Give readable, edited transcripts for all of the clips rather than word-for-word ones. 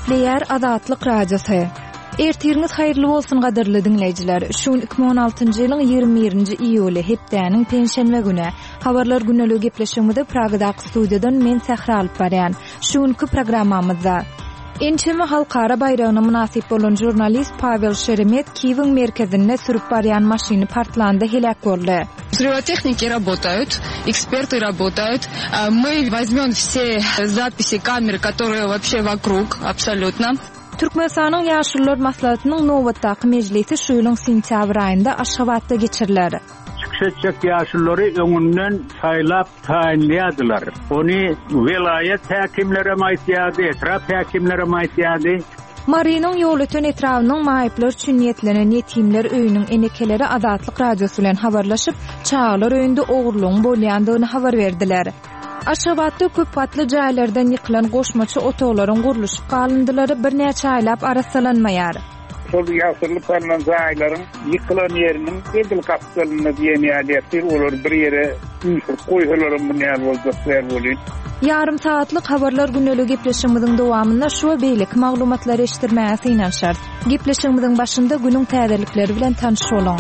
Gepleýär Azatlyk radiosu. Ertiriniz haýyrly bolsun gaderli dinleýijiler. Şuň 2016-njy ýylyň 21-nji iýuly hepdäniň penşenbe güni habarlar güneligi gepleşigimizde Pragadaky studiýadan men Sähra alyp barýan. Şuňky programmamyzda Ençeme halkara bayragyna münasip bolan jurnalist Pavel Sheremet Kiýewiň merkezinde sürüp barýan maşyny partlandy, helak boldy. Взрывотехники работают, эксперты работают. Мы возьмем все записи камер, которые вообще вокруг, абсолютно. Türkmenistanyň ýaşullar maslahatynyň nowatdaky mejlisi şu ýylyň sentýabr aýynda Aşgabatda geçiriler. Çıkışacak ýaşullary öňünden saýlap taýinlýadylar. Ony vilayet häkimlere maýtýady, etraf häkimlere maýtýady. Mariniň ýol öten etrawynyň maýyplar üçin niýetlenen ýetimler öýüniň enekeleri Azatlyk radiosu bilen habarlaşyp, çağlar öýünde ogurlugyň bolýandygyny habar berdiler. Aşgabatda köp patly jaýlardan ýykylan goşmaçy otoglaryň guruluşyp galyndyları bir näçe aýlap arasalanmaýar. Şol ýasyrly palan jaýlaryň ýykylan ýeriniň edil kapsalyny diýenýärler, olar bir ýere goýýarlar munýar bolýar bolýar. Yarım saatlyk habarlar güneligi gepleşigimiziň dowamynda şu beýlik maglumatlary eşitdirmäge ýanşar. Gepleşigimiziň başynda günüň täzelikleri bilen tanış bolan.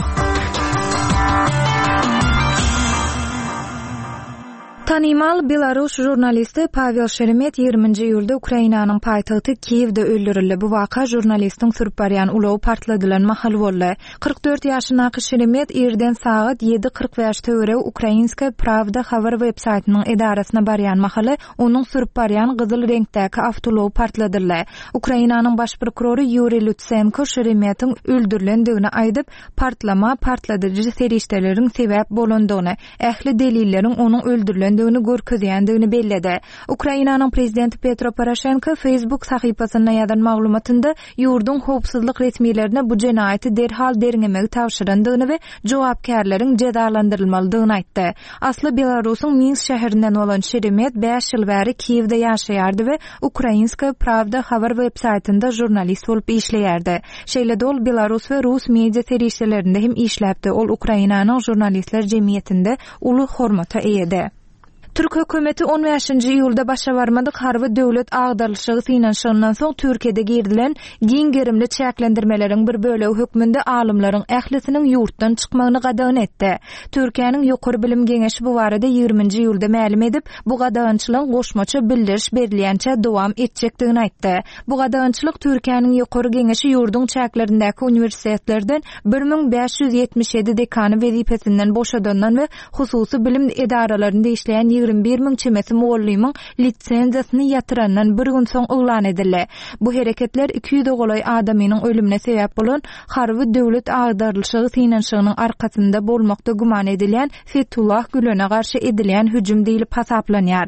Tanymal Belarus jurnalisti Pavel Sheremet 20-nji ýylda Ukrainanyň paýtagty Kiýewde öldürildi. Bu waka jurnalistiň sürüp barýan ulow partladylan mahal boldy. 44 ýaşyndaky Sheremet erden saat 7:45 töwere Ukrainska Pravda habar websaytynyň edarasyna barýan mahaly onuň sürüp barýan gyzyl reňktäki awtolow partladylar. Ukrainanyň baş prokurory Yuri Lutsenko Sheremet'in öldürilendigini aýdyp, partladyjy serişdeleriň sebäp bolandygyny, ähli delilleriň onuň öldürilen görkezýändigini belledi. Ukrainanyň prezidenti Petro Poroshenko Facebook sahypasyna ýazan maglumatynda ýurdun howpsuzlyk resmiýetlerine bu jenaýaty derhal deriňemek tawşyrandygyny we jogapkärleriň jezalandyrylmalydygyny aýtdy. Asly Belarusyň Minsk şäherinden bolan Sheremet 5 ýyl bäri Kiýewde ýaşaýardy we Ukrainska Pravda habar websaytynda jurnalist bolup işleýärdi. Şeýle ol Belarus we Rus media serişdelerinde hem işläpdi. Ol Ukrainanyň jurnalistler jemgyýetinde uly hormata eýedi. Türk hökümeti 15-nji ýylda başa barmadyk harby döwlet agdarlyşygy finansiýalandan soň Türkiýede girdilen giň gerimli çäklendirmeleriň bir bölegi hökmünde alymlaryň ählisiniň ýurtdan çykmagyny gadagan etdi. Türkiýanyň ýokary bilim geňeşi bu barada 20-nji ýylda ma'lum edip, bu gadagançylyk goşmaça bildiriş berilýänçe dowam etjekdigini aýtdy. Bu gadagançylyk Türkiýanyň ýokary geňeşi ýurdun çäklerindäki uniwersitetlerden 1577 dekany wezipesinden boşadandan we hususy bilim edaralarynda işleýän 21.000 çemesi muallimyň litsenziýasyny ýatyrandan bir gün soň uglan edildi. Bu hereketler 200 golay adamynyň ölümine sebäp bolan harby döwlet agdarlyşygy finansiýasynyň arkasynda bolmakda guman edilýän Fethullah Gülen'e garşy edilýän hüjüm diýilip hasaplanýar.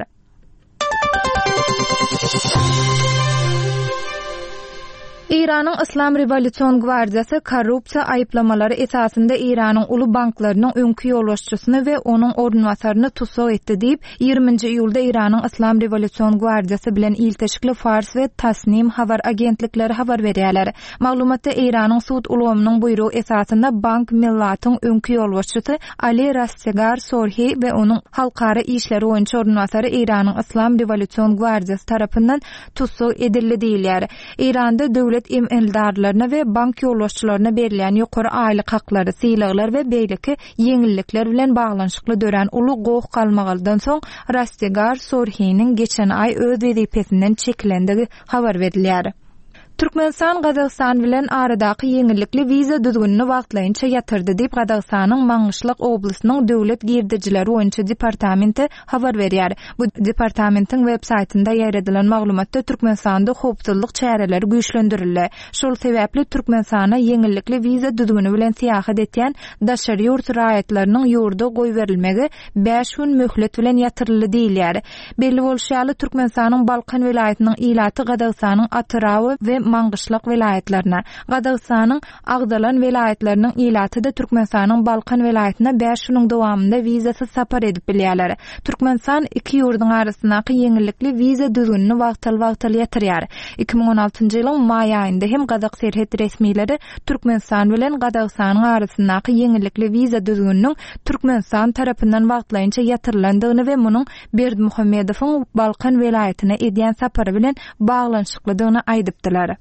İran'ın İslam Revolüsyon Gvardiyası korrupsiya aýyplamalary esasında İran'ın ulu banklarynyň öňkü ýolbaşçysyny we onuň ornunwasaryny tutsak etdi diýip 20-nji ýylda İran'ın İslam Revolüsyon Gvardiyası bilen ilteşikli Fars we Tasnim habar agentlikleri habar berýärler. Maglumatda İran'ın sud ulgamynyň buyrug esasında bank millatyň öňkü ýolbaşçysy Ali Rastegar Sorhi we onuň halkara işleri boýunça ornunwasary İran'ın İslam Revolüsyon Gvardiyası tarapyndan tutsak edildi diýilýär. İran'da döwlet emeldarlaryna we bank ýolbaşçylaryna berilýän ýokary aýlyk haklary, syýlyglar we beýleki ýeňillikler bilen baglanşykly dören uly gowuk kalmagaldan soň Rastegar Sorhi'niň geçen ay öz wezipesinden çekilendigi habar berilýär. Türkmenistan Gazagystan bilen aradaky ýeňillikli wiza düzgünini wagtlaýynça ýatyrdy diýip Gazagystanyň Maňyşlyk oblasynyň döwlet girdijileri boýunça departamenti habar berýär. Bu departamentin websaytynda ýaýradylan maglumatda Türkmenistanda howpsuzlyk çäreleri güýçlendirildi. Şol sebäpli Türkmenistana ýeňillikli wiza düzgüni bilen seýahat etýän daşary ýurt raýatlarynyň ýurda goý berilmegi 5 gün möhlet bilen ýatyryldy diýilýär. Belli bolşaly Türkmenistanyň Balkan vilayatynyň ilaty Gazagystanyň Atrawy we Mangyşlyk vilayetlerine, Gazagystanyň Agdalan vilayetleriniň ilaty da Türkmenistanyň Balkan vilayetine 5 ýylyň dowamında wizasyz sapar edip bilýärler. Türkmenistan iki ýurduň arasyndaky ýeňillikli wiza düzgünini wagtly ýetirýär. 2016-njy ýylyň may aýynda hem Gazak serhet resmileri Türkmenistan bilen Gazagystanyň arasyndaky ýeňillikli wiza düzgüniniň Türkmenistan tarapyndan wagtlaýynça ýatyrylandygyny we munyň Berdimuhammedowyň Balkan vilayetine edýän sapary bilen baglanşyklydygyny aýdypdylar.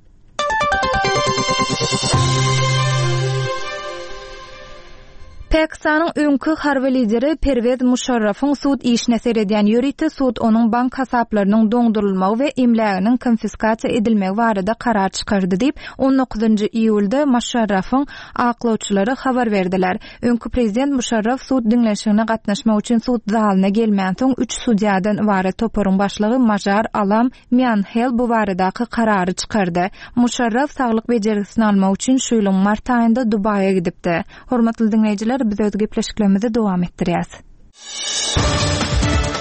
Pakistanyň öňkü harby lideri Pervez Musharrafyň suud işine seredýän ýöriti suud onuň bank hasaplarynyň doňdurulmagy we emläginiň konfiskasiýa edilmegi barada karar çykardy diýip 19-njy iýulda Musharrafyň aklawçylary habar berdiler. Öňkü prezident Musharraf suud diňleşigine gatnaşmak üçin suud zalyna gelmän soň 3 sudiýadan ibaret toparyň başlygy Majar Alam Mianhel bu baradaky karary çykardy. Musharraf saglyk bejerisini almak üçin şu ýylyň mart aýynda Dubaýa gidipdi. Hormatly dinleýijiler, biz öz gepleşiklerimizi dowam etdirýäs.